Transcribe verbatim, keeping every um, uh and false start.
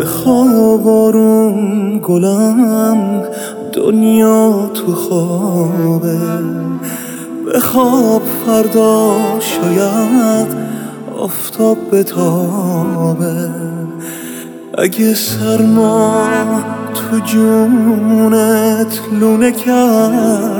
خواب آروم گلم، دنیا تو خوابه. بخواب فردا شاید آفتاب بتابه. اگه سرما تو جونت لونه کرد